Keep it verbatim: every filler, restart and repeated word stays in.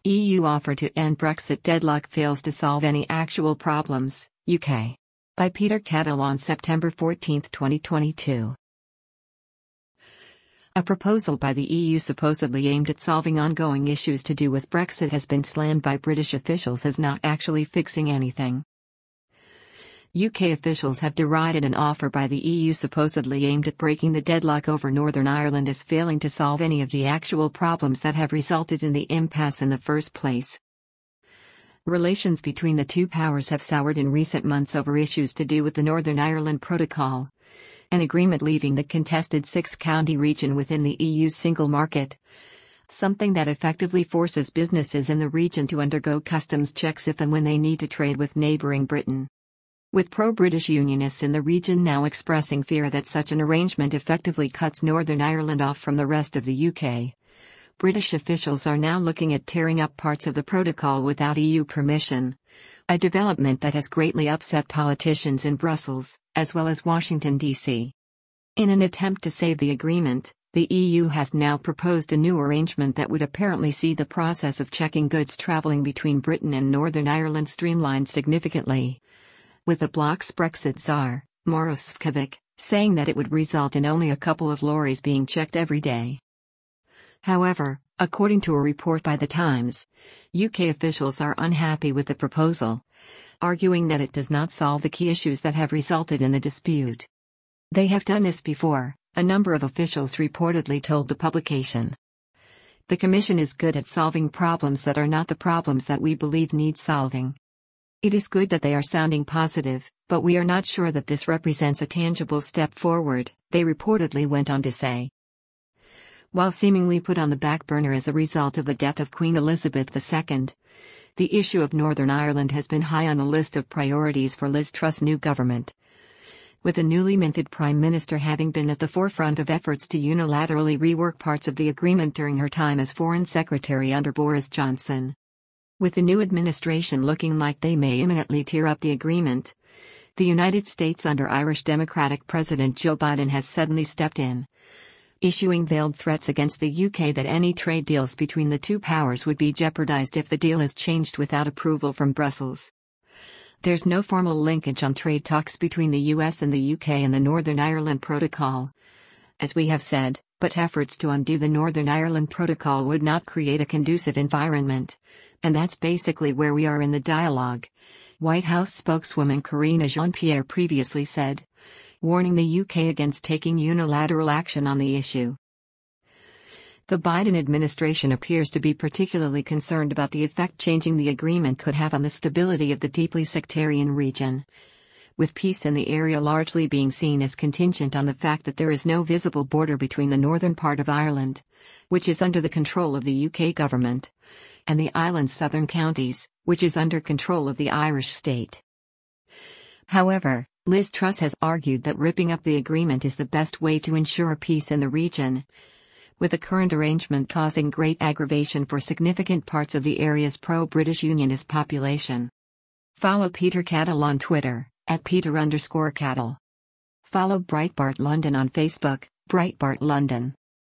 E U offer to end Brexit deadlock fails to solve any actual problems, U K. By Peter Cadell on September fourteenth, twenty twenty-two. A proposal by the E U supposedly aimed at solving ongoing issues to do with Brexit has been slammed by British officials as not actually fixing anything. U K officials have derided an offer by the E U supposedly aimed at breaking the deadlock over Northern Ireland as failing to solve any of the actual problems that have resulted in the impasse in the first place. Relations between the two powers have soured in recent months over issues to do with the Northern Ireland Protocol, an agreement leaving the contested six-county region within the E U's single market, something that effectively forces businesses in the region to undergo customs checks if and when they need to trade with neighbouring Britain. With pro-British unionists in the region now expressing fear that such an arrangement effectively cuts Northern Ireland off from the rest of the U K, British officials are now looking at tearing up parts of the protocol without E U permission, a development that has greatly upset politicians in Brussels, as well as Washington, D C. In an attempt to save the agreement, the E U has now proposed a new arrangement that would apparently see the process of checking goods travelling between Britain and Northern Ireland streamlined significantly, with the bloc's Brexit czar, Maroš Šefčovič, saying that it would result in only a couple of lorries being checked every day. However, according to a report by The Times, U K officials are unhappy with the proposal, arguing that it does not solve the key issues that have resulted in the dispute. They have done this before, a number of officials reportedly told the publication. The Commission is good at solving problems that are not the problems that we believe need solving. It is good that they are sounding positive, but we are not sure that this represents a tangible step forward, they reportedly went on to say. While seemingly put on the back burner as a result of the death of Queen Elizabeth the Second, the issue of Northern Ireland has been high on the list of priorities for Liz Truss' new government, with the newly minted Prime Minister having been at the forefront of efforts to unilaterally rework parts of the agreement during her time as Foreign Secretary under Boris Johnson. With the new administration looking like they may imminently tear up the agreement, the United States under Irish Democratic President Joe Biden has suddenly stepped in, issuing veiled threats against the U K that any trade deals between the two powers would be jeopardized if the deal is changed without approval from Brussels. There's no formal linkage on trade talks between the U S and the U K and the Northern Ireland Protocol, as we have said, but efforts to undo the Northern Ireland Protocol would not create a conducive environment, and that's basically where we are in the dialogue, White House spokeswoman Karine Jean-Pierre previously said, warning the U K against taking unilateral action on the issue. The Biden administration appears to be particularly concerned about the effect changing the agreement could have on the stability of the deeply sectarian region, with peace in the area largely being seen as contingent on the fact that there is no visible border between the northern part of Ireland, which is under the control of the U K government, and the island's southern counties, which is under control of the Irish state. However, Liz Truss has argued that ripping up the agreement is the best way to ensure peace in the region, with the current arrangement causing great aggravation for significant parts of the area's pro-British unionist population. Follow Peter Cadell on Twitter, at Peter underscore Cadell. Follow Breitbart London on Facebook, Breitbart London.